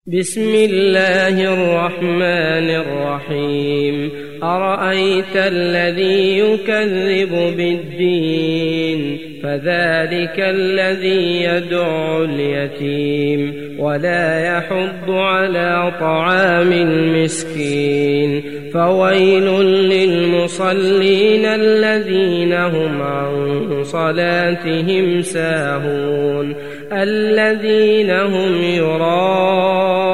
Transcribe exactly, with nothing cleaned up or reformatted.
بسم الله الرحمن الرحيم أرأيت الذي يكذب بالدين فذلك الذي يدعو اليتيم ولا يحض على طعام المسكين فويل للمصلين الذين هم عن صلاتهم ساهون الذين هم يراءون